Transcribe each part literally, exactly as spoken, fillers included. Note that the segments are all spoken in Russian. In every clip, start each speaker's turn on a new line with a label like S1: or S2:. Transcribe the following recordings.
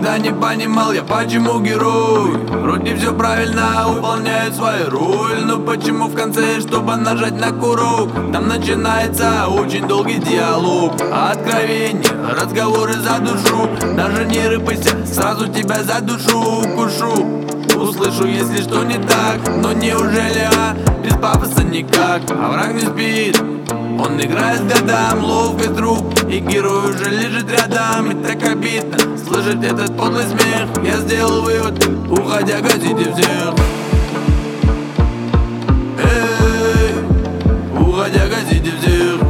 S1: Никогда не понимал я, почему герой вроде все правильно выполняет свою роль, но почему в конце, чтобы нажать на курок, там начинается очень долгий диалог, откровения, разговоры за душу. Даже не рыпайся, сразу тебя за душу укушу. Услышу, если что не так, но неужели, а, без пафоса никак. А враг не спит, он играет с годам, ловкость рук, и герой уже лежит рядом. И так обидно слышать этот подлый смех. Я сделал вывод, уходя газите всех. Эй, уходя газите всех.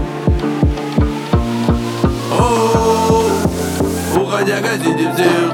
S1: О, уходя газите всех.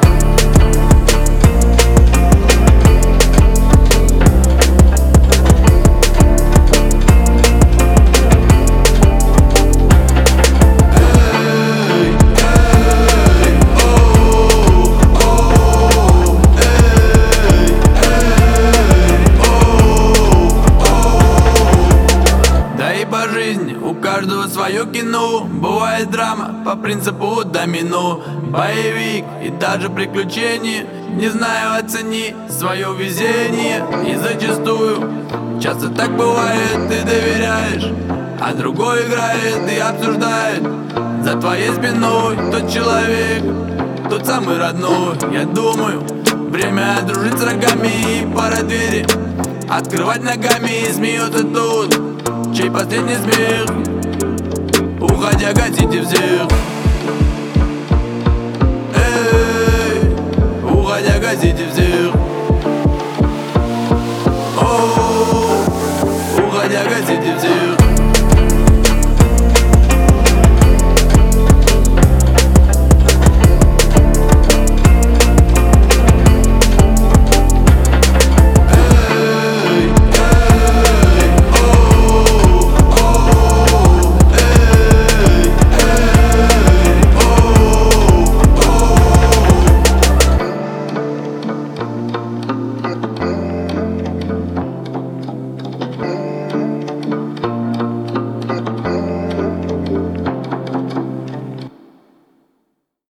S1: У каждого свое кино, бывает драма по принципу домино, боевик и даже приключения. Не знаю, оцени свое везение. И зачастую, часто так бывает, ты доверяешь, а другой играет и обсуждает за твоей спиной тот человек, тот самый родной. Я думаю, время дружить с врагами, и пора двери открывать ногами. И смеется тот, чей последний смех, уходя газите всех. Эй, уходя газите всех.